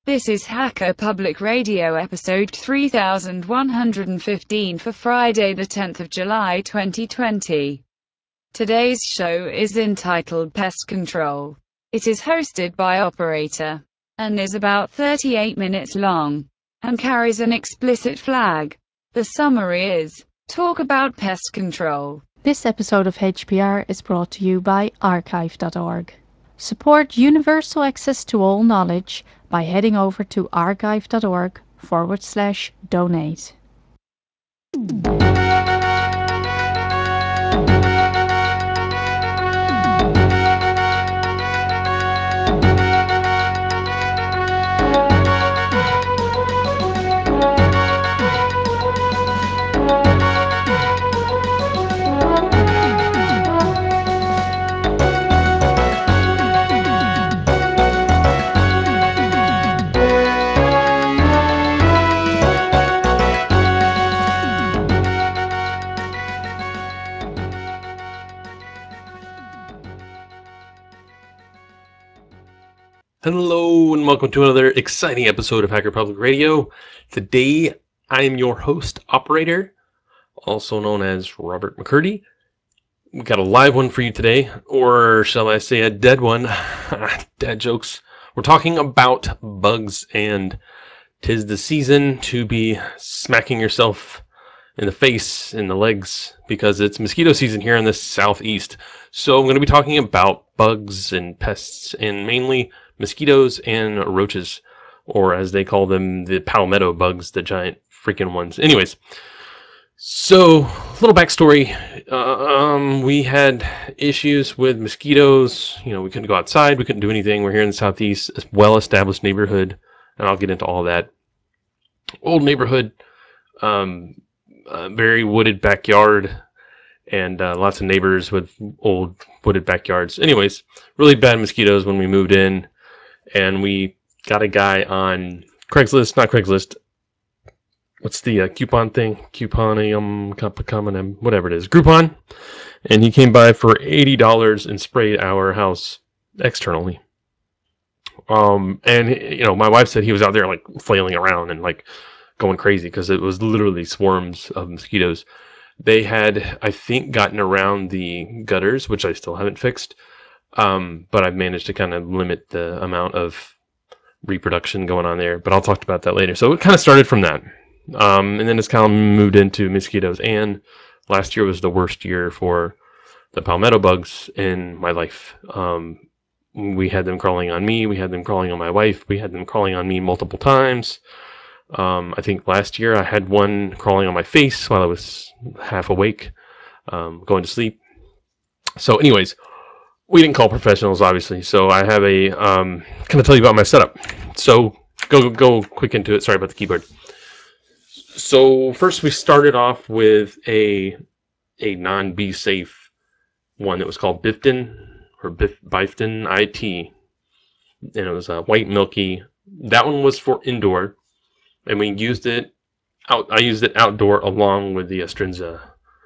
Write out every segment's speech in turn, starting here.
This is Hacker Public Radio episode 3115 for Friday the 10th of July 2020. Today's show is entitled Pest Control. It is hosted by Operator and is about 38 minutes long and carries an explicit flag. The summary is, talk about pest control. This episode of HPR is brought to you by archive.org. Support universal access to all knowledge by heading over to archive.org/donate. Hello and welcome to another exciting episode of Hacker Public Radio. Today I am your host, Operator, also known as Robert McCurdy. We got a live one for you today, or shall I say a dead one. Dad jokes. We're talking about bugs, and 'tis the season to be smacking yourself in the face, in the legs, because it's mosquito season here in the southeast. So I'm going to be talking about bugs and pests, and mainly mosquitoes and roaches, or as they call them, the palmetto bugs, the giant freaking ones. Anyways, so little backstory. We had issues with mosquitoes. We couldn't go outside. We couldn't do anything. We're here in the southeast, a well-established neighborhood, and I'll get into all that. Old neighborhood, very wooded backyard, and lots of neighbors with old wooded backyards. Anyways, really bad mosquitoes when we moved in, and we got a guy on Craigslist, not Craigslist. What's the coupon thing? Couponium, whatever it is. Groupon. And he came by for $80 and sprayed our house externally. And my wife said he was out there like flailing around and like going crazy because it was literally swarms of mosquitoes. They had, I think, gotten around the gutters, which I still haven't fixed. But I've managed to kind of limit the amount of reproduction going on there. But I'll talk about that later. So it kind of started from that. And then it's kind of moved into mosquitoes. And last year was the worst year for the palmetto bugs in my life. We had them crawling on me. We had them crawling on my wife. We had them crawling on me multiple times. I think last year I had one crawling on my face while I was half awake, going to sleep. So anyways, we didn't call professionals, obviously. So I have a, kind of tell you about my setup. So go quick into it. Sorry about the keyboard. So first we started off with a non-bee safe one that was called Bifton, or Bifton IT. And it was white milky. That one was for indoor. And we used it out. I used it outdoor along with the Astrinza,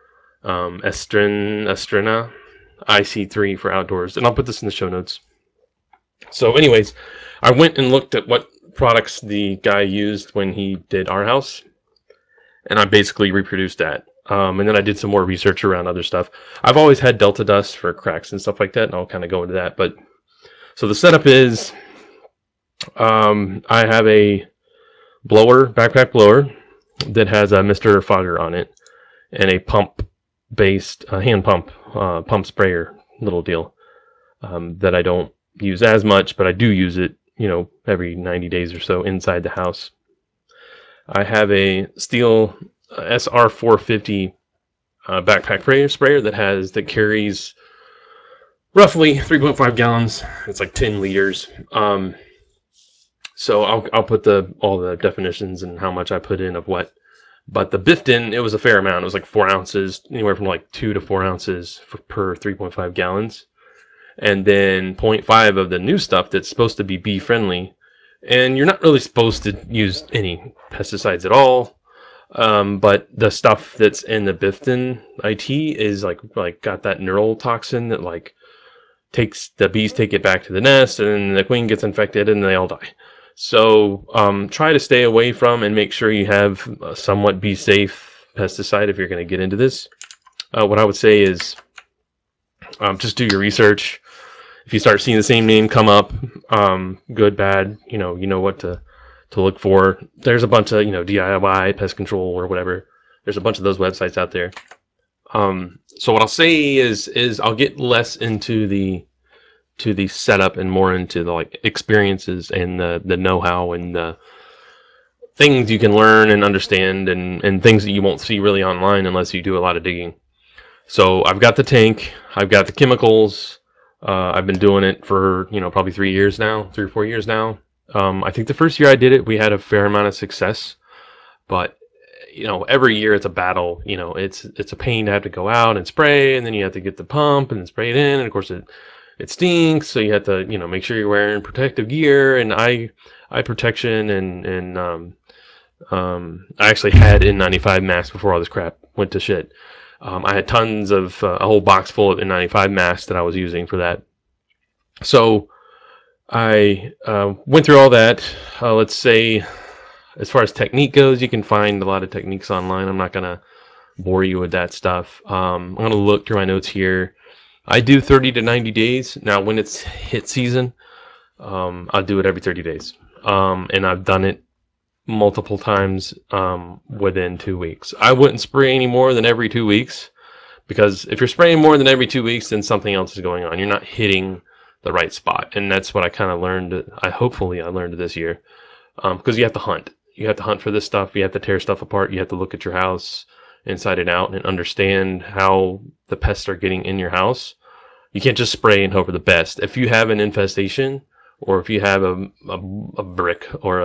Astrina IC3 for outdoors. And I'll put this in the show notes. So anyways, I went and looked at what products the guy used when he did our house. And I basically reproduced that. And then I did some more research around other stuff. I've always had Delta Dust for cracks and stuff like that. And I'll kind of go into that. But so the setup is, I have a backpack blower that has a Mr. Fogger on it and a pump-based hand pump sprayer little deal that I don't use as much, but I do use it, every 90 days or so inside the house. I have a Stihl SR450 backpack sprayer that carries roughly 3.5 gallons. It's like 10 liters. So I'll put all the definitions and how much I put in of what. But the Bifton, it was a fair amount. It was like 4 ounces, anywhere from like 2 to 4 ounces per 3.5 gallons. And then 0.5 of the new stuff that's supposed to be bee friendly. And you're not really supposed to use any pesticides at all. But the stuff that's in the Bifton IT is like got that neural toxin that like the bees take it back to the nest, and the queen gets infected and they all die. So try to stay away from and make sure you have a somewhat be safe pesticide if you're going to get into this. What I would say is just do your research. If you start seeing the same name come up, good, bad, you know what to look for. There's a bunch of DIY pest control or whatever. There's a bunch of those websites out there. So what I'll say is I'll get less into the setup and more into the like experiences and the know-how and the things you can learn and understand and things that you won't see really online unless you do a lot of digging. So I've got the tank, I've got the chemicals. I've been doing it for probably 3 or 4 years now. I think the first year I did it, we had a fair amount of success, but every year it's a battle. It's a pain to have to go out and spray, and then you have to get the pump and then spray it in, and of course it stinks. So you have to make sure you're wearing protective gear and eye protection and I actually had N95 masks before all this crap went to shit. I had tons of a whole box full of N95 masks that I was using for that. So I went through all that. Let's say, as far as technique goes, you can find a lot of techniques online. I'm not going to bore you with that stuff. I'm going to look through my notes here. I do 30 to 90 days. Now, when it's hit season, I'll do it every 30 days. And I've done it multiple times within 2 weeks. I wouldn't spray any more than every 2 weeks, because if you're spraying more than every 2 weeks, then something else is going on. You're not hitting the right spot. And that's what I kind of learned. Hopefully I learned this year. Because you have to hunt. You have to hunt for this stuff. You have to tear stuff apart. You have to look at your house inside and out and understand how the pests are getting in your house. You can't just spray and hope for the best. If you have an infestation, or if you have a brick or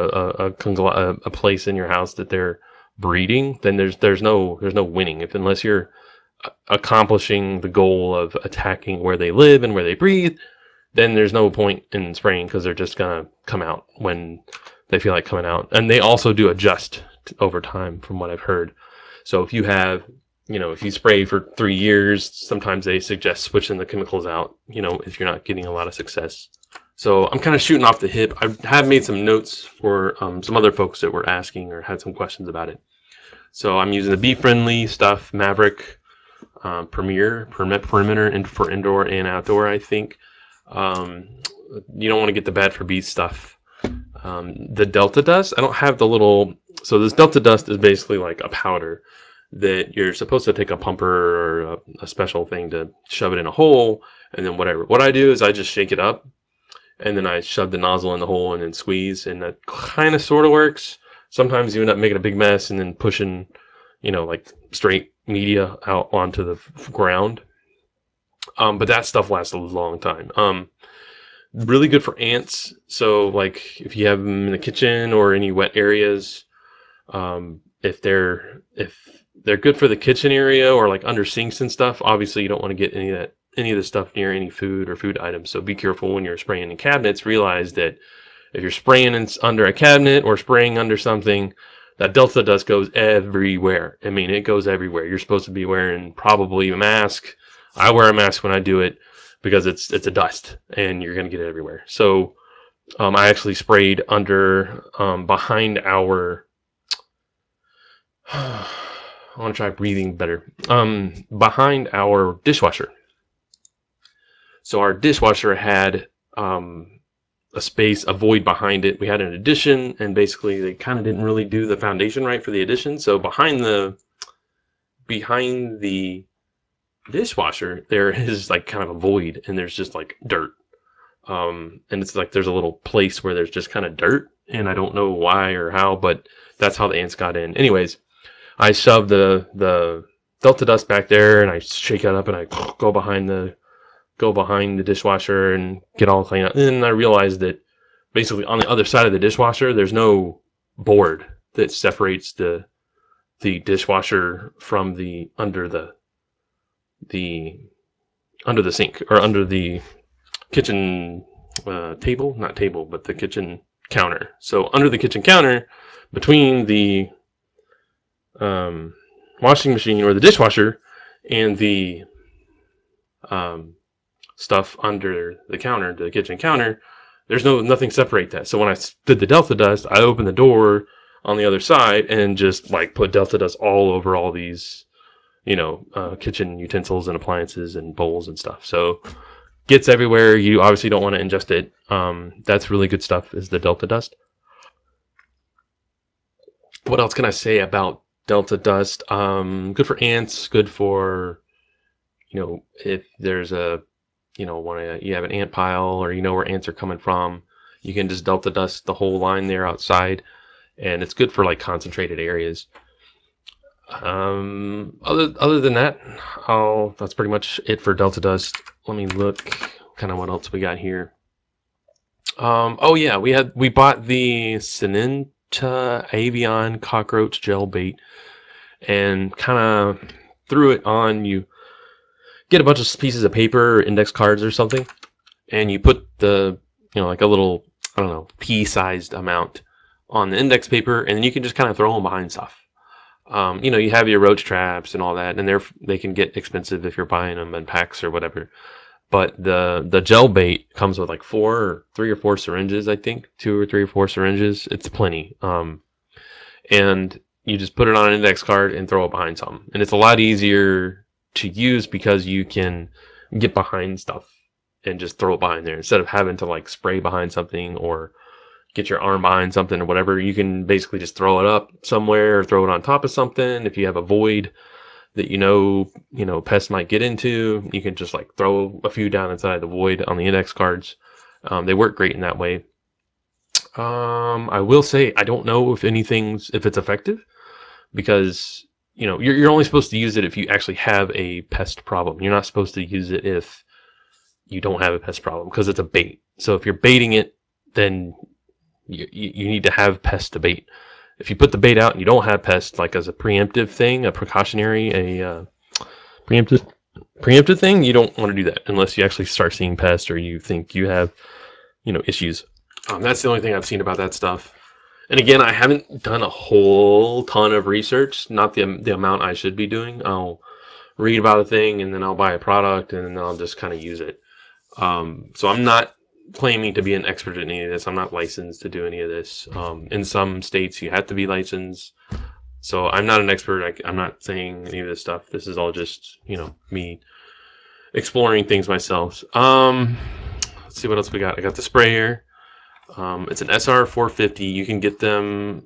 a place in your house that they're breeding, then there's no winning unless you're accomplishing the goal of attacking where they live and where they breathe. Then there's no point in spraying, because they're just gonna come out when they feel like coming out. And they also do adjust over time, from what I've heard. So if you have, if you spray for 3 years, sometimes they suggest switching the chemicals out, if you're not getting a lot of success. So I'm kind of shooting off the hip. I have made some notes for some other folks that were asking or had some questions about it. So I'm using the Bee Friendly stuff, Maverick, Premier, Perimeter, and for indoor and outdoor, I think. You don't want to get the bad for bees stuff. The Delta Dust, I don't have the little. So this Delta Dust is basically like a powder that you're supposed to take a pumper or a special thing to shove it in a hole, and then whatever. What I do is I just shake it up, and then I shove the nozzle in the hole and then squeeze, and that kind of sort of works. Sometimes you end up making a big mess and then pushing, like straight media out onto the ground. But that stuff lasts a long time. Really good for ants. So like if you have them in the kitchen or any wet areas, if they're good for the kitchen area or like under sinks and stuff, obviously you don't want to get any of the stuff near any food or food items. So be careful when you're spraying in cabinets. Realize that if you're spraying under a cabinet or spraying under something, that Delta Dust goes everywhere. I mean, it goes everywhere. You're supposed to be wearing probably a mask. I wear a mask when I do it, because it's a dust and you're going to get it everywhere. So I actually sprayed under behind our I want to try breathing better. Behind our dishwasher. So our dishwasher had a space, a void behind it. We had an addition, and basically they kind of didn't really do the foundation right for the addition. So behind the dishwasher, there is like kind of a void, and there's just like dirt. And it's like there's a little place where there's just kind of dirt, and I don't know why or how, but that's how the ants got in. Anyways, I shove the Delta Dust back there, and I shake it up, and I go behind the dishwasher and get all clean up. And then I realized that basically on the other side of the dishwasher, there's no board that separates the dishwasher from the under the sink or under the kitchen table, not table, but the kitchen counter. So under the kitchen counter, between the washing machine or the dishwasher and the stuff under the counter, the kitchen counter, There's nothing separate that. So when I did the Delta Dust, I opened the door on the other side and just like put Delta Dust all over all these, kitchen utensils and appliances and bowls and stuff. So gets everywhere. You obviously don't want to ingest it. That's really good stuff, is the Delta Dust. What else can I say about Delta Dust? Good for ants, good for, if there's you have an ant pile, or you know where ants are coming from, you can just Delta Dust the whole line there outside, and it's good for like concentrated areas. Other than that, that's pretty much it for Delta Dust. Let me look kind of what else we got here. Oh yeah, we bought the Sinenta Avian cockroach gel bait and kind of threw it on. You get a bunch of pieces of paper, or index cards or something, and you put the, like a little, I don't know, pea-sized amount on the index paper, and then you can just kind of throw them behind stuff. You have your roach traps and all that, and they can get expensive if you're buying them in packs or whatever. But the gel bait comes with like 3 or 4 syringes, I think, 2 or 3 or 4 syringes. It's plenty. And you just put it on an index card and throw it behind something, and it's a lot easier to use because you can get behind stuff and just throw it behind there instead of having to like spray behind something or get your arm behind something or whatever. You can basically just throw it up somewhere or throw it on top of something. If you have a void that pests might get into, you can just like throw a few down inside the void on the index cards. They work great in that way. I will say I don't know if it's effective, because you're only supposed to use it if you actually have a pest problem. You're not supposed to use it if you don't have a pest problem, because it's a bait. So if you're baiting it, then you need to have pests to bait. If you put the bait out and you don't have pests, like as a preemptive thing, a preemptive thing, you don't want to do that unless you actually start seeing pests or you think you have issues. That's the only thing I've seen about that stuff. And again, I haven't done a whole ton of research, not the amount I should be doing. I'll read about a thing and then I'll buy a product and then I'll just kind of use it. So I'm not claiming to be an expert in any of this. I'm not licensed to do any of this. In some states, you have to be licensed. So I'm not an expert. I'm not saying any of this stuff. This is all just, me exploring things myself. Let's see what else we got. I got the sprayer. It's an SR 450. You can get them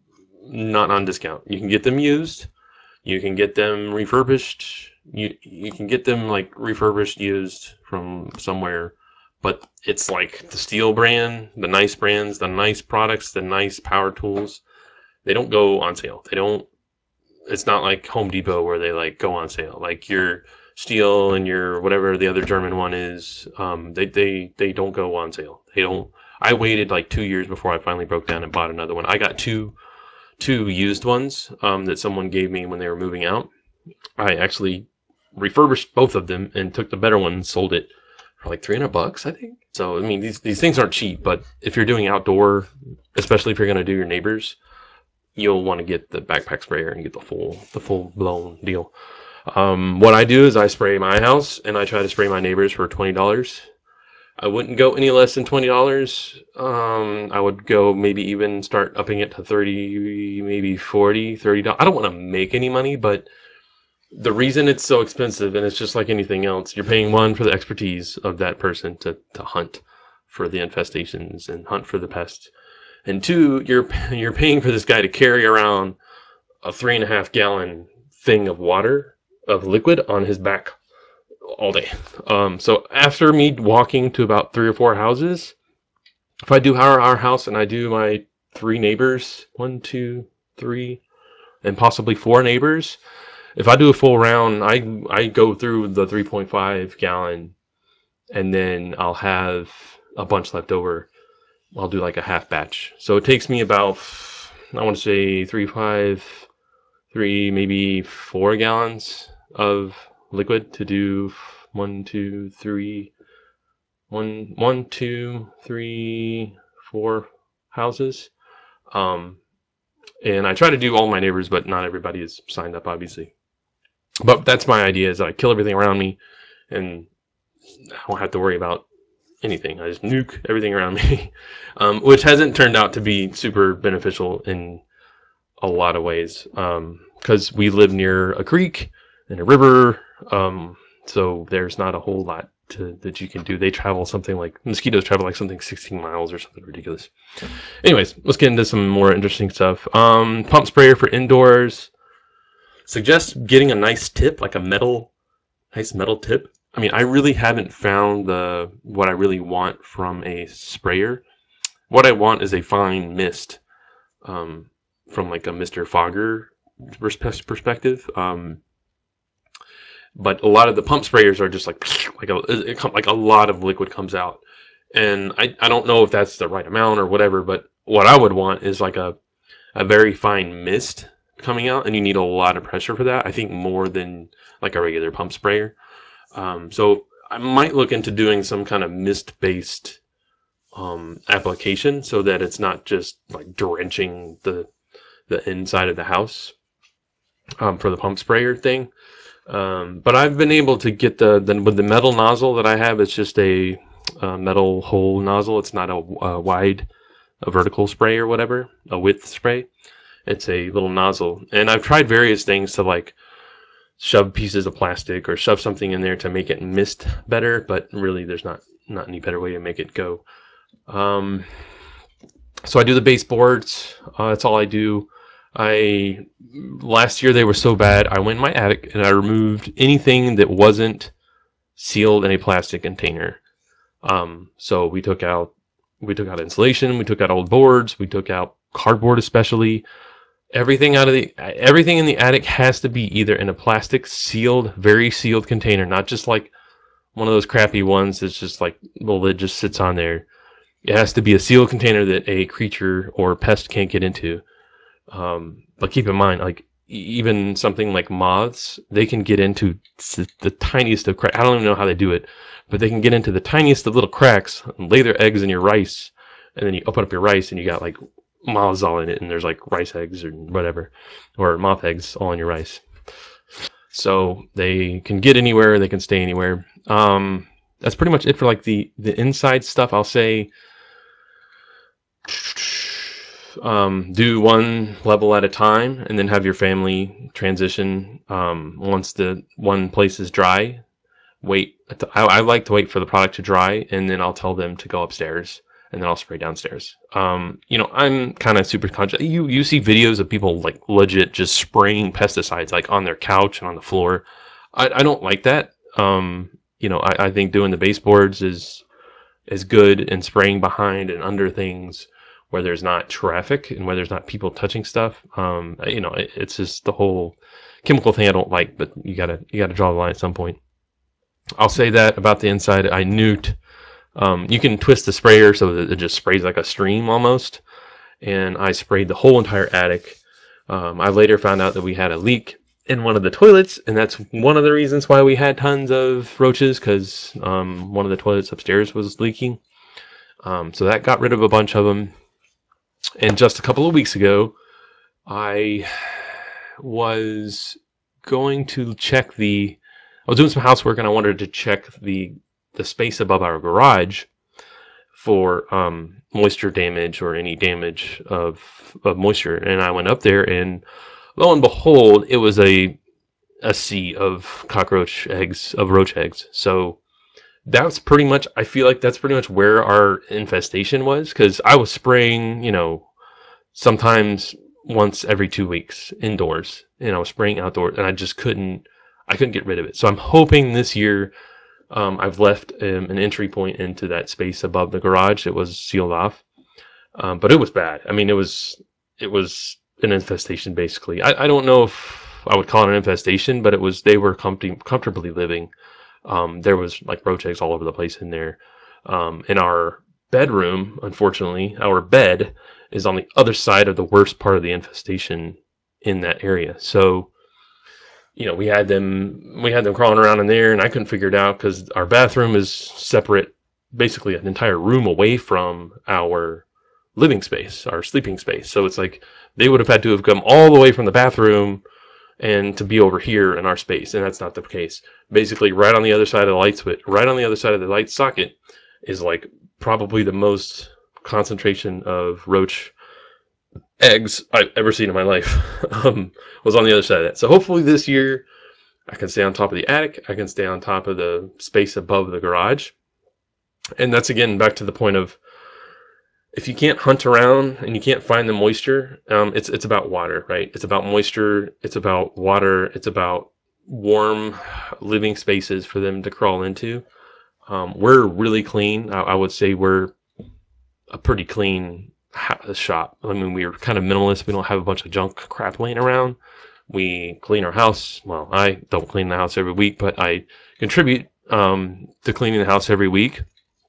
not on discount. You can get them used. You can get them refurbished. You can get them like refurbished, used from somewhere. But it's like the Steel brand, the nice brands, the nice products, the nice power tools. They don't go on sale. They don't. It's not like Home Depot where they like go on sale. Like your Steel and your whatever the other German one is, they don't go on sale. They don't. I waited like 2 years before I finally broke down and bought another one. I got two used ones that someone gave me when they were moving out. I actually refurbished both of them and took the better one and sold it for like $300, I think. So I mean, these things aren't cheap, but if you're doing outdoor, especially if you're going to do your neighbors, you'll want to get the backpack sprayer and get the full blown deal. What I do is I spray my house and I try to spray my neighbors for $20. I wouldn't go any less than $20. I would go maybe even start upping it to 30, maybe 40, $30. I don't want to make any money, but the reason it's so expensive, and it's just like anything else, you're paying one for the expertise of that person to hunt for the infestations and hunt for the pests. And two, you're paying for this guy to carry around a 3.5 gallon thing of water, of liquid, on his back all day. So after me walking to about 3 or 4 houses, if I do our house and I do my 3 neighbors, 1, 2, 3, and possibly 4 neighbors, if I do a full round, I go through the 3.5 gallon, and then I'll have a bunch left over. I'll do like a half batch. So it takes me about, I want to say 3, maybe 4 gallons of liquid to do 1, 2, 3, 1, 2, 3, 4 houses. And I try to do all my neighbors, but not everybody is signed up, obviously. But that's my idea: is I kill everything around me, and I don't have to worry about anything. I just nuke everything around me, which hasn't turned out to be super beneficial in a lot of ways. Because we live near a creek and a river, so there's not a whole lot that you can do. They travel something like mosquitoes travel like something 16 miles or something ridiculous. Anyways, let's get into some more interesting stuff. Pump sprayer for indoors. Suggest getting a nice tip, like a nice metal tip. I mean, I really haven't found what I really want from a sprayer. What I want is a fine mist, from like a Mr. Fogger perspective. But a lot of the pump sprayers are just like a lot of liquid comes out, and I don't know if that's the right amount or whatever. But what I would want is like a very fine mist coming out, and you need a lot of pressure for that. I think more than like a regular pump sprayer. So I might look into doing some kind of mist based application so that it's not just like drenching the inside of the house, for the pump sprayer thing. But I've been able to get with the metal nozzle that I have. It's just a metal hole nozzle. It's not a vertical spray or whatever, a width spray. It's a little nozzle, and I've tried various things to like shove pieces of plastic or shove something in there to make it mist better. But really, there's not any better way to make it go. So I do the baseboards. That's all I do. Last year they were so bad. I went in my attic and I removed anything that wasn't sealed in a plastic container. So we took out insulation. We took out old boards. We took out cardboard, especially. Everything in the attic has to be either in a plastic sealed, very sealed container, not just like one of those crappy ones that's just like the lid just sits on there. It has to be a sealed container that a creature or pest can't get into. But keep in mind, like even something like moths, they can get into the tiniest of cracks. I don't even know how they do it, but they can get into the tiniest of little cracks and lay their eggs in your rice, and then you open up your rice and you got like moths all in it, and there's like rice eggs or whatever, or moth eggs all in your rice. So they can get anywhere, they can stay anywhere. That's pretty much it for like the inside stuff. I'll say do one level at a time and then have your family transition. Once the one place is dry, I like to wait for the product to dry, and then I'll tell them to go upstairs, and then I'll spray downstairs. I'm kind of super conscious. You see videos of people like legit just spraying pesticides like on their couch and on the floor. I don't like that. I think doing the baseboards is good, and spraying behind and under things where there's not traffic and where there's not people touching stuff. It's just the whole chemical thing I don't like, but you gotta draw the line at some point. I'll say that about the inside. I nuked. You can twist the sprayer so that it just sprays like a stream almost, and I sprayed the whole entire attic. I later found out that we had a leak in one of the toilets, and that's one of the reasons why we had tons of roaches, because one of the toilets upstairs was leaking. So that got rid of a bunch of them. And just a couple of weeks ago, I was going to check I was doing some housework, and I wanted to check the space above our garage for moisture damage or any damage of moisture. And I went up there, and lo and behold, it was a sea of roach eggs. So that's pretty much, I feel like that's pretty much where our infestation was, because I was spraying, sometimes once every 2 weeks indoors, and I was spraying outdoors, and I couldn't get rid of it. So I'm hoping this year, I've left an entry point into that space above the garage. It was sealed off, but it was bad. I mean, it was an infestation basically. I don't know if I would call it an infestation, but they were comfortably living. There was like roach eggs all over the place in there. In our bedroom, unfortunately, our bed is on the other side of the worst part of the infestation in that area. So, we had them crawling around in there, and I couldn't figure it out because our bathroom is separate, basically an entire room away from our living space, our sleeping space. So it's like they would have had to have come all the way from the bathroom and to be over here in our space, and that's not the case. Basically, right on the other side of the light switch, right on the other side of the light socket, is like probably the most concentration of roach eggs I've ever seen in my life. Was on the other side of that. So hopefully this year I can stay on top of the attic. I can stay on top of the space above the garage. And that's again back to the point of, if you can't hunt around and you can't find the moisture, it's about water, right? It's about moisture. It's about water. It's about warm living spaces for them to crawl into. We're really clean. I would say we're a pretty clean shop. I mean, we're kind of minimalist. We don't have a bunch of junk crap laying around. We clean our house. Well, I don't clean the house every week, but I contribute to cleaning the house every week.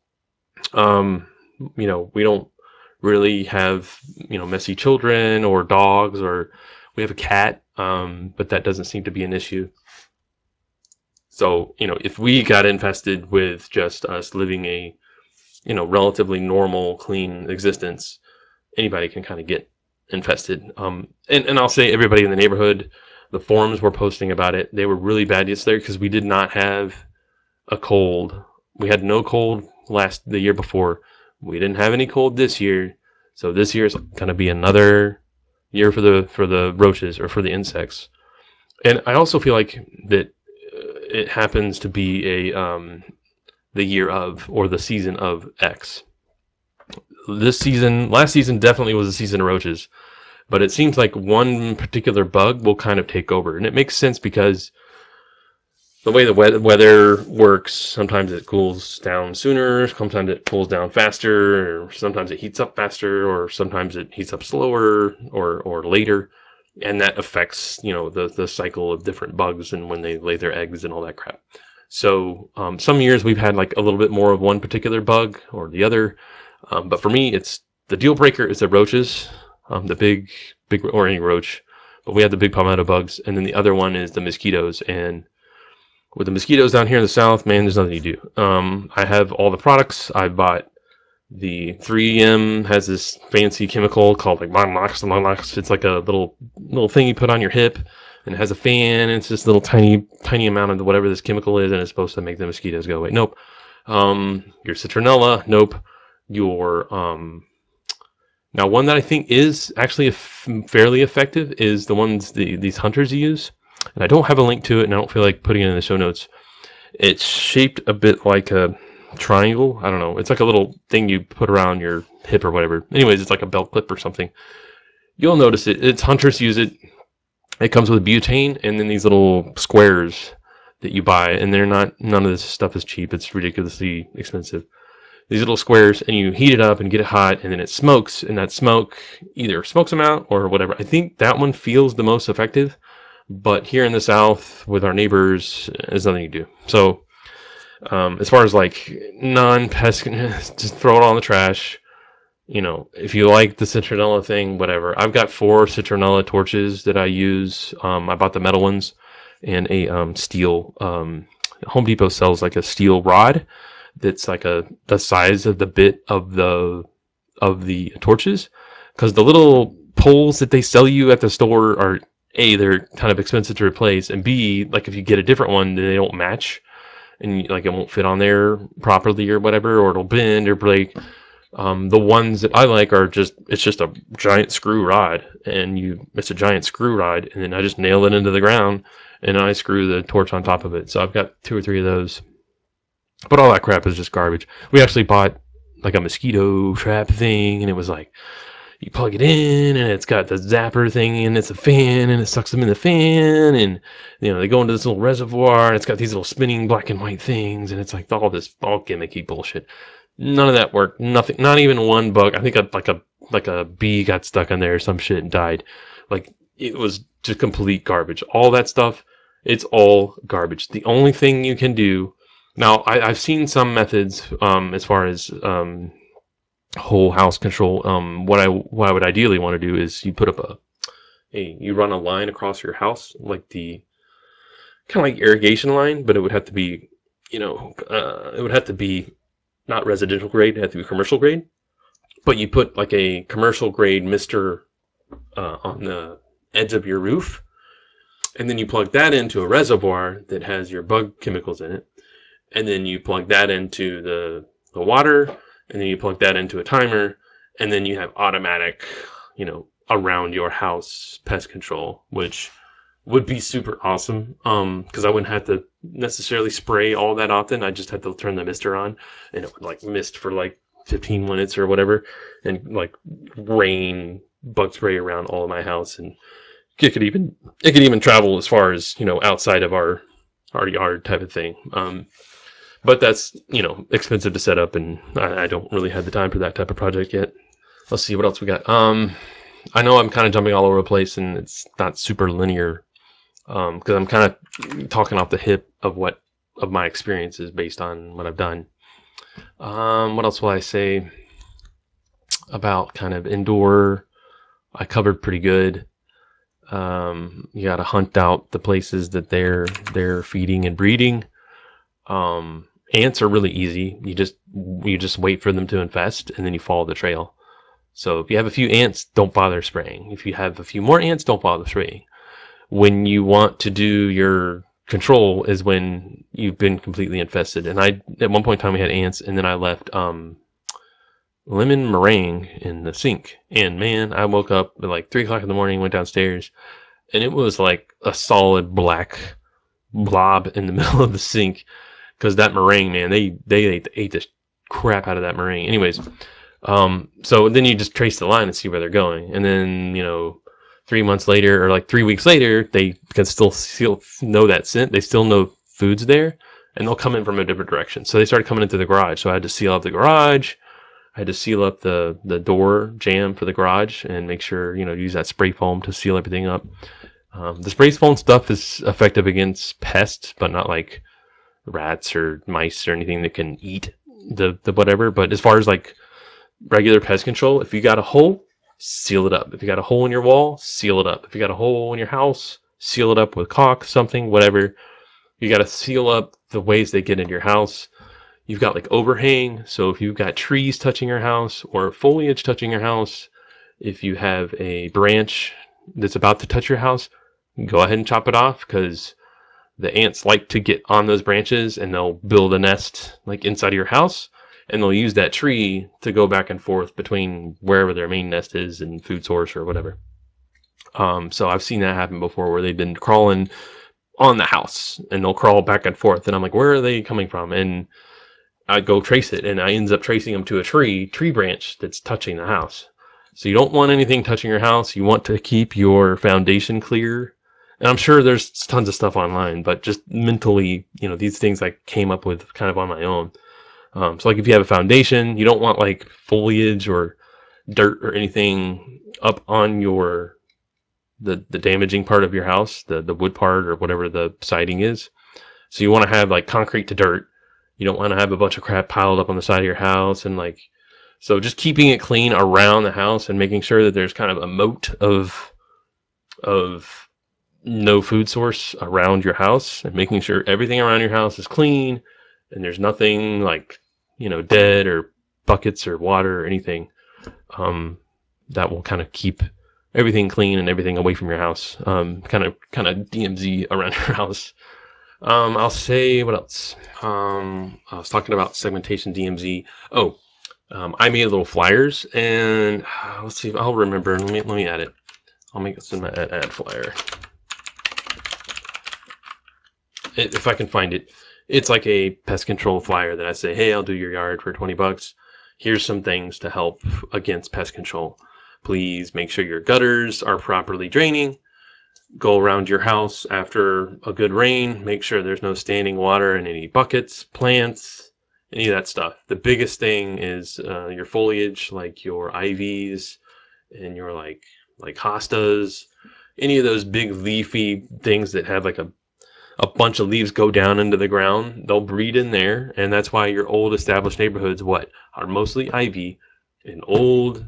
We don't really have, messy children or dogs, or we have a cat, but that doesn't seem to be an issue. So, if we got infested with just us living a, relatively normal, clean existence, anybody can kind of get infested. And I'll say everybody in the neighborhood, the forums were posting about it. They were really bad yesterday because we did not have a cold. We had no cold the year before. We didn't have any cold this year. So this year is going to be another year for the roaches, or for the insects. And I also feel like that it happens to be the year of, or the season of X. Last season definitely was a season of roaches, but it seems like one particular bug will kind of take over. And it makes sense because the way the weather works, sometimes it cools down sooner, sometimes it cools down faster, or sometimes it heats up faster, or sometimes it heats up slower or later. And that affects, the cycle of different bugs and when they lay their eggs and all that crap. So some years we've had like a little bit more of one particular bug or the other. But for me, it's the deal breaker is the roaches, the big, or any roach. But we have the big palmetto bugs. And then the other one is the mosquitoes. And with the mosquitoes down here in the south, man, there's nothing you do. I have all the products. I bought the 3M has this fancy chemical called like Monlox. It's like a little thing you put on your hip, and it has a fan. And it's this little tiny amount of whatever this chemical is, and it's supposed to make the mosquitoes go away. Nope. Your citronella. Nope. Your now one that I think is actually fairly effective is the ones these hunters use. And I don't have a link to it, and I don't feel like putting it in the show notes. It's shaped a bit like a triangle. I don't know. It's like a little thing you put around your hip or whatever. Anyways, it's like a belt clip or something. You'll notice it. It's hunters use it. It comes with butane and then these little squares that you buy, and none of this stuff is cheap. It's ridiculously expensive. These little squares, and you heat it up and get it hot, and then it smokes, and that smoke either smokes them out or whatever. I think that one feels the most effective. But here in the south with our neighbors, there's nothing you do. So as far as like non-pest, just throw it all in the trash. If you like the citronella thing, whatever. I've got 4 citronella torches that I use. I bought the metal ones and a steel. Home Depot sells like a steel rod that's like the size of the bit of the torches, because the little poles that they sell you at the store are, A, they're kind of expensive to replace, and B, like if you get a different one, they don't match, and like it won't fit on there properly or whatever, or it'll bend or break. The ones that I like are it's just a giant screw rod, and it's a giant screw rod, and then I just nail it into the ground, and I screw the torch on top of it. So I've got 2 or 3 of those. But all that crap is just garbage. We actually bought like a mosquito trap thing, and it was like, you plug it in, and it's got the zapper thing, and it's a fan, and it sucks them in the fan, and they go into this little reservoir, and it's got these little spinning black and white things, and it's like all gimmicky bullshit. None of that worked. Nothing. Not even one bug. I think like a bee got stuck in there or some shit and died. Like, it was just complete garbage. All that stuff, it's all garbage. The only thing you can do now, I've seen some methods as far as whole house control. What I would ideally want to do is you put up you run a line across your house, like the kind of like irrigation line, but it would have to be, it would have to be not residential grade, it had to be commercial grade. But you put like a commercial grade mister on the edge of your roof, and then you plug that into a reservoir that has your bug chemicals in it, and then you plug that into the water, and then you plug that into a timer, and then you have automatic, around your house pest control, which would be super awesome. Because I wouldn't have to necessarily spray all that often. I just had to turn the mister on, and it would like mist for like 15 minutes or whatever, and like rain bug spray around all of my house, and it could even travel as far as outside of our yard type of thing. But that's expensive to set up, and I don't really have the time for that type of project yet. Let's see what else we got. I know I'm kind of jumping all over the place, and it's not super linear because I'm kind of talking off the hip of my experiences based on what I've done. What else will I say about kind of indoor? I covered pretty good. You got to hunt out the places that they're feeding and breeding. Ants are really easy. You just wait for them to infest, and then you follow the trail. So if you have a few ants, don't bother spraying. If you have a few more ants, don't bother spraying. When you want to do your control is when you've been completely infested. And at one point in time we had ants, and then I left lemon meringue in the sink. And man, I woke up at like 3 o'clock in the morning, went downstairs, and it was like a solid black blob in the middle of the sink. Because that meringue, man, they ate the crap out of that meringue. Anyways, so then you just trace the line and see where they're going. And then, 3 months later, or like 3 weeks later, they can still know that scent. They still know food's there, and they'll come in from a different direction. So they started coming into the garage. So I had to seal up the garage. I had to seal up the door jamb for the garage and make sure, use that spray foam to seal everything up. The spray foam stuff is effective against pests, but not like rats or mice or anything that can eat the whatever. But as far as like regular pest control, if you got a hole, seal it up. If you got a hole in your wall, seal it up. If you got a hole in your house, seal it up with caulk, something, whatever. You got to seal up the ways they get into your house. You've got like overhang, so if you've got trees touching your house or foliage touching your house, if you have a branch that's about to touch your house, go ahead and chop it off, because the ants like to get on those branches and they'll build a nest like inside of your house, and they'll use that tree to go back and forth between wherever their main nest is and food source or whatever. So I've seen that happen before, where they've been crawling on the house and they'll crawl back and forth, and I'm like, where are they coming from? And I go trace it, and I ends up tracing them to a tree branch that's touching the house. So you don't want anything touching your house. You want to keep your foundation clear. And I'm sure there's tons of stuff online, but just mentally, these things I came up with kind of on my own. So like if you have a foundation, you don't want like foliage or dirt or anything up on the damaging part of your house, the wood part or whatever the siding is. So you want to have like concrete to dirt. You don't want to have a bunch of crap piled up on the side of your house, and like, so just keeping it clean around the house and making sure that there's kind of a moat of no food source around your house, and making sure everything around your house is clean and there's nothing like, dead or buckets or water or anything. That will kind of keep everything clean and everything away from your house. Kind of DMZ around your house. I'll say what else. I was talking about segmentation DMZ. Oh, I made little flyers, and let's see if I'll remember. Let me add it. I'll make this in my add flyer. If I can find it. It's like a pest control flyer that I say, hey, I'll do your yard for $20. Here's some things to help against pest control. Please make sure your gutters are properly draining. Go around your house after a good rain. Make sure there's no standing water in any buckets, plants, any of that stuff. The biggest thing is your foliage, like your ivies and your like hostas, any of those big leafy things that have like a bunch of leaves go down into the ground. They'll breed in there, and that's why your old established neighborhoods are mostly ivy and old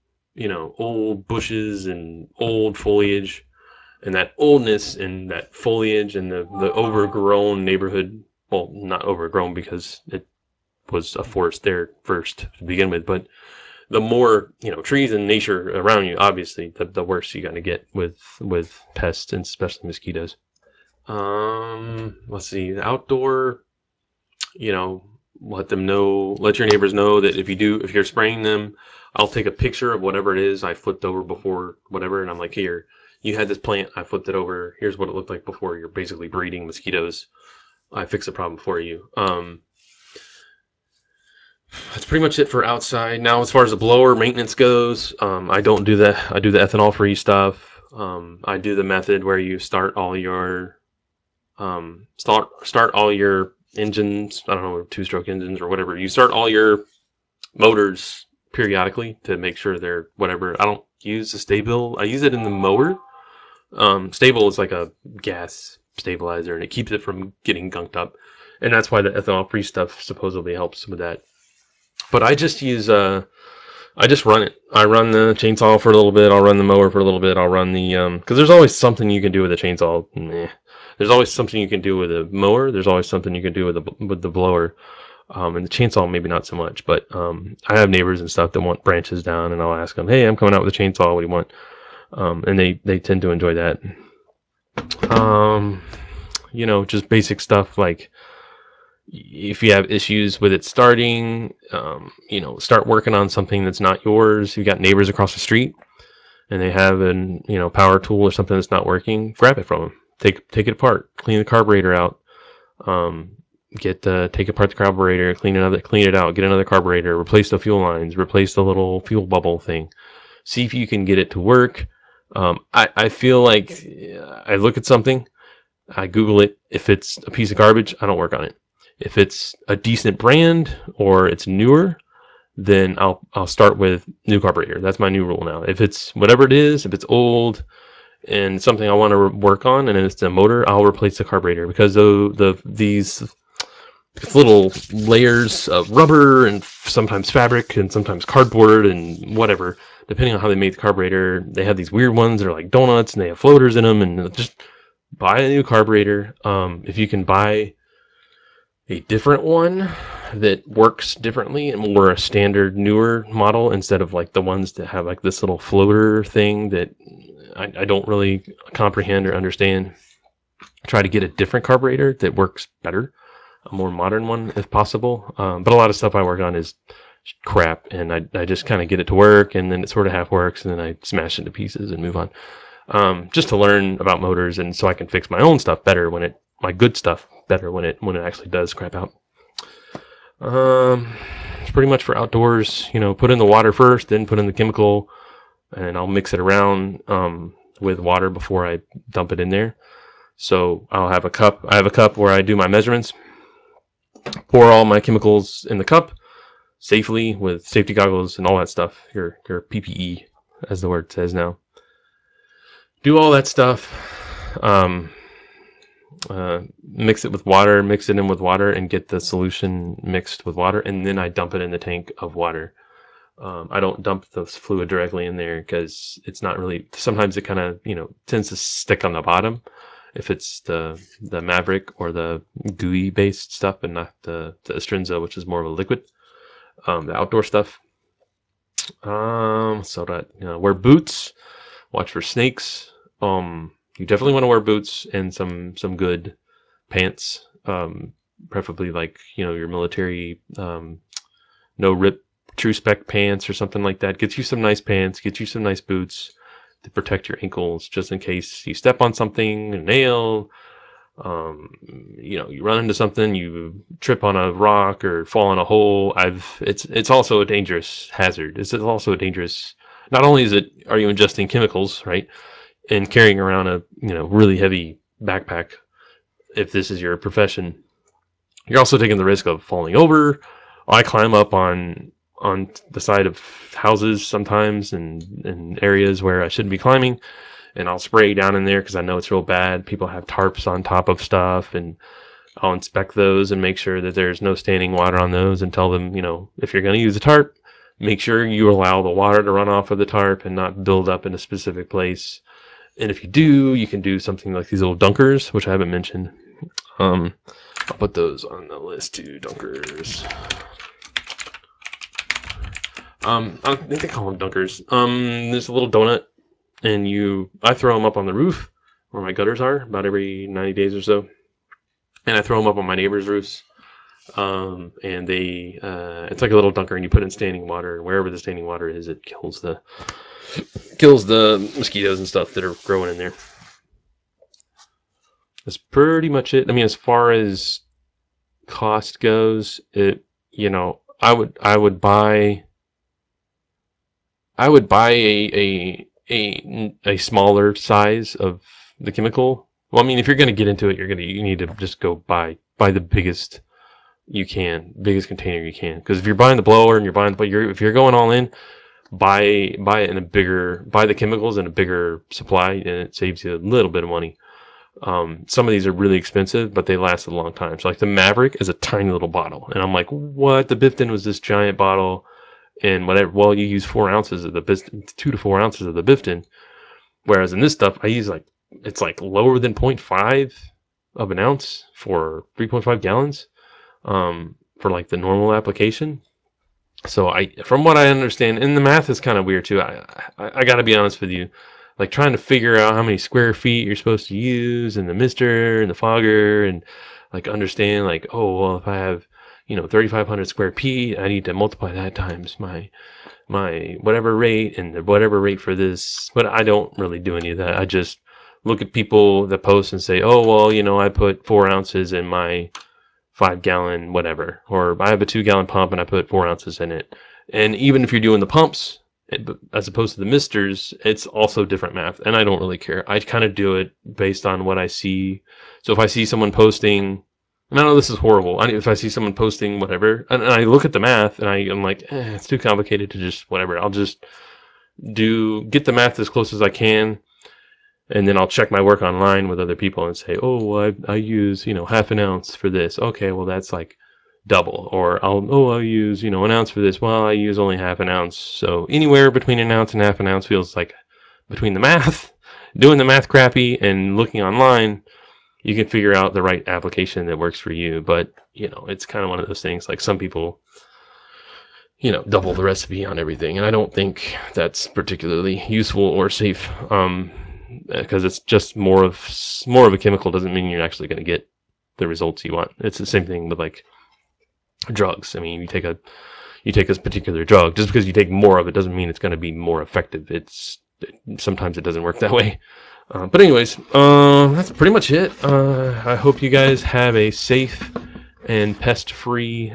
bushes and old foliage. And that oldness and that foliage and the overgrown neighborhood, well, not overgrown because it was a forest there first to begin with, but the more, trees and nature around you, obviously, the worse you're going to get with pests, and especially mosquitoes. Let's see, the outdoor, let your neighbors know that if you're spraying them, I'll take a picture of whatever it is I flipped over before, whatever, and I'm like, here, you had this plant, I flipped it over. Here's what it looked like before. You're basically breeding mosquitoes. I fixed the problem for you. That's pretty much it for outside. Now, as far as the blower maintenance goes, I don't do that. I do the ethanol-free stuff. I do the method where you start all your engines. I don't know, two-stroke engines or whatever. You start all your motors periodically to make sure they're whatever. I don't use the Sta-Bil. I use it in the mower. Sta-Bil is like a gas stabilizer, and it keeps it from getting gunked up. And that's why the ethanol-free stuff supposedly helps with that. But I just I just run it. I run the chainsaw for a little bit. I'll run the mower for a little bit. I'll run the because there's always something you can do with a chainsaw. There's always something you can do with a mower. There's always something you can do with the blower. And the chainsaw maybe not so much, but I have neighbors and stuff that want branches down, and I'll ask them, "Hey, I'm coming out with a chainsaw. What do you want?" And they tend to enjoy that. Just basic stuff like if you have issues with it starting, start working on something that's not yours. You got neighbors across the street, and they have an power tool or something that's not working. Grab it from them. Take it apart. Clean the carburetor out. Take apart the carburetor. Clean it out. Get another carburetor. Replace the fuel lines. Replace the little fuel bubble thing. See if you can get it to work. I feel like I look at something. I Google it. If it's a piece of garbage, I don't work on it. If it's a decent brand or it's newer, then I'll start with new carburetor. That's my new rule now. If it's whatever it is, if it's old and something I want to work on, and it's a motor, I'll replace the carburetor because these little layers of rubber and sometimes fabric and sometimes cardboard and whatever, depending on how they make the carburetor, they have these weird ones that are like donuts and they have floaters in them, and just buy a new carburetor. If you can buy a different one that works differently and more a standard newer model instead of like the ones that have like this little floater thing that I don't really comprehend or understand, try to get a different carburetor that works better, a more modern one if possible. But a lot of stuff I work on is crap, and I just kind of get it to work, and then it sort of half works, and then I smash it into pieces and move on. Just to learn about motors, and so I can fix my own stuff better my good stuff better when it actually does crap out. It's pretty much for outdoors. Put in the water first, then put in the chemical, and I'll mix it around with water before I dump it in there. So I'll have a cup. I have a cup where I do my measurements. Pour all my chemicals in the cup safely with safety goggles and all that stuff. Your PPE, as the word says now. Do all that stuff. Mix it in with water, and get the solution mixed with water, and then I dump it in the tank of water. I don't dump the fluid directly in there because it's not really. Sometimes it kind of tends to stick on the bottom if it's the Maverick or the gooey based stuff, and not the Astrenza, which is more of a liquid. The outdoor stuff. So that wear boots. Watch for snakes. You definitely want to wear boots and some good pants. Preferably like your military no rip true spec pants or something like that. Get you some nice pants. Get you some nice boots to protect your ankles, just in case you step on something, a nail. You run into something, you trip on a rock or fall in a hole. It's also a dangerous hazard. It's also a dangerous. Not only are you ingesting chemicals, right, and carrying around a really heavy backpack, if this is your profession, you're also taking the risk of falling over. I climb up on the side of houses sometimes, and in areas where I shouldn't be climbing, and I'll spray down in there because I know it's real bad. People have tarps on top of stuff, and I'll inspect those and make sure that there's no standing water on those, and tell them, if you're going to use a tarp, make sure you allow the water to run off of the tarp and not build up in a specific place. And if you do, you can do something like these little dunkers, which I haven't mentioned. I'll put those on the list too, dunkers. I think they call them dunkers. There's a little donut, and I throw them up on the roof where my gutters are about every 90 days or so. And I throw them up on my neighbor's roofs. And they it's like a little dunker, and you put it in standing water, and wherever the standing water is, it kills the mosquitoes and stuff that are growing in there. That's pretty much it. I mean, as far as cost goes, I would buy a smaller size of the chemical. Well, I mean, if you're going to get into it, you need to just go buy the biggest biggest container you can. Because if you're buying the blower and if you're going all in, buy it in buy the chemicals in a bigger supply, and it saves you a little bit of money. Some of these are really expensive, but they last a long time. So like the Maverick is a tiny little bottle, and I'm like, what? The Bifton was this giant bottle, and whatever. Well, you use 4 ounces of the Bifton, 2 to 4 ounces of the Bifton, whereas in this stuff I use it's like lower than 0.5 of an ounce for 3.5 gallons, for like the normal application. So from what I understand, and the math is kind of weird too. I got to be honest with you, like trying to figure out how many square feet you're supposed to use, and the mister and the fogger, and like understand like, oh well, if I have 3,500 square feet, I need to multiply that times my whatever rate and the whatever rate for this. But I don't really do any of that. I just look at people that post and say, oh well, I put 4 ounces in my 5-gallon whatever, or I have a 2-gallon pump and I put 4 ounces in it. And even if you're doing the pumps as opposed to the misters, it's also different math, and I don't really care. I kind of do it based on what I see. So if I see someone posting, and I know this is horrible, if I see someone posting whatever, and I look at the math, and I'm like, it's too complicated to just whatever. I'll just get the math as close as I can, and then I'll check my work online with other people and say, oh, well, I use, half an ounce for this. Okay, well, that's like double. Or I'll use, an ounce for this. Well, I use only half an ounce. So anywhere between an ounce and half an ounce feels like, between the math, doing the math crappy, and looking online, you can figure out the right application that works for you. But, it's kind of one of those things, like some people, double the recipe on everything. And I don't think that's particularly useful or safe. Because it's just more of a chemical doesn't mean you're actually going to get the results you want. It's the same thing with like drugs. I mean, you take a particular drug, just because you take more of it doesn't mean it's going to be more effective. Sometimes it doesn't work that way. But anyways, that's pretty much it. I hope you guys have a safe and pest-free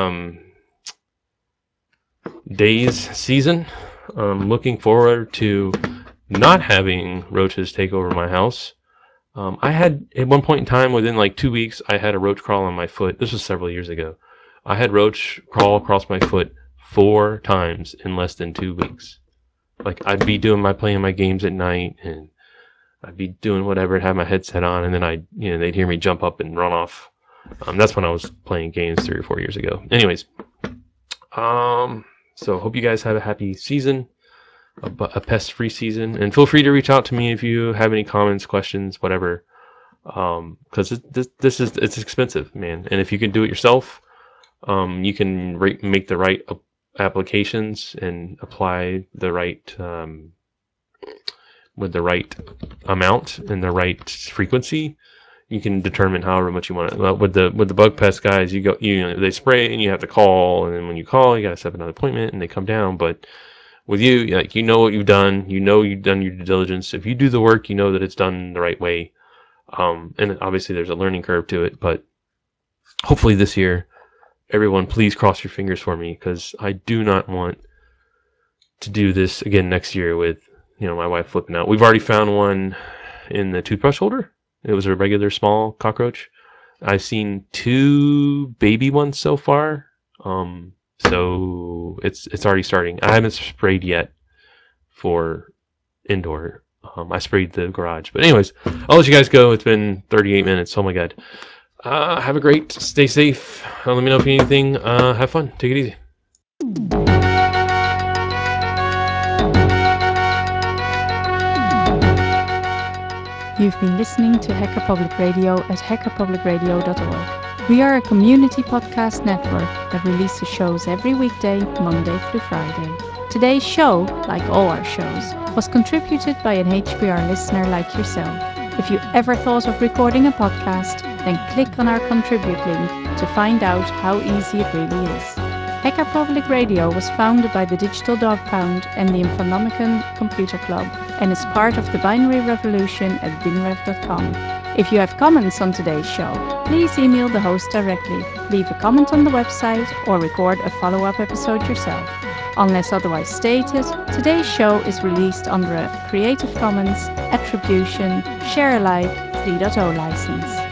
season. I'm looking forward to not having roaches take over my house. I had, at one point in time, within like 2 weeks, I had a roach crawl on my foot. This was several years ago. I had roach crawl across my foot 4 times in less than 2 weeks. Like, I'd be playing my games at night, and I'd be doing whatever, have my headset on, and then they'd hear me jump up and run off. That's when I was playing games 3 or 4 years ago. Anyways, so hope you guys have a happy season, a pest-free season, and feel free to reach out to me if you have any comments, questions, whatever. Because it's expensive, man, and if you can do it yourself, you can make the right applications and apply the right with the right amount and the right frequency. You can determine however much you want it. With the bug pest guys, they spray and you have to call, and then when you call, you got to set up another appointment and they come down. But with you, like, what you've done, you've done your due diligence. If you do the work, you know that it's done the right way. And obviously there's a learning curve to it, but hopefully this year, everyone, please cross your fingers for me, because I do not want to do this again next year with, my wife flipping out. We've already found one in the toothbrush holder. It was a regular small cockroach. I've seen 2 baby ones so far. So it's already starting. I haven't sprayed yet for indoor. I sprayed the garage. But anyways, I'll let you guys go. It's been 38 minutes. Oh my God. Have a great, stay safe. Let me know if you need anything. Have fun. Take it easy. You've been listening to Hacker Public Radio at hackerpublicradio.org. We are a community podcast network that releases shows every weekday, Monday through Friday. Today's show, like all our shows, was contributed by an HPR listener like yourself. If you ever thought of recording a podcast, then click on our Contribute link to find out how easy it really is. Hacker Public Radio was founded by the Digital Dog Pound and the Infonomicon Computer Club and is part of the binary revolution at binrev.com. If you have comments on today's show, please email the host directly, leave a comment on the website, or record a follow-up episode yourself. Unless otherwise stated, today's show is released under a Creative Commons Attribution Share Alike 3.0 license.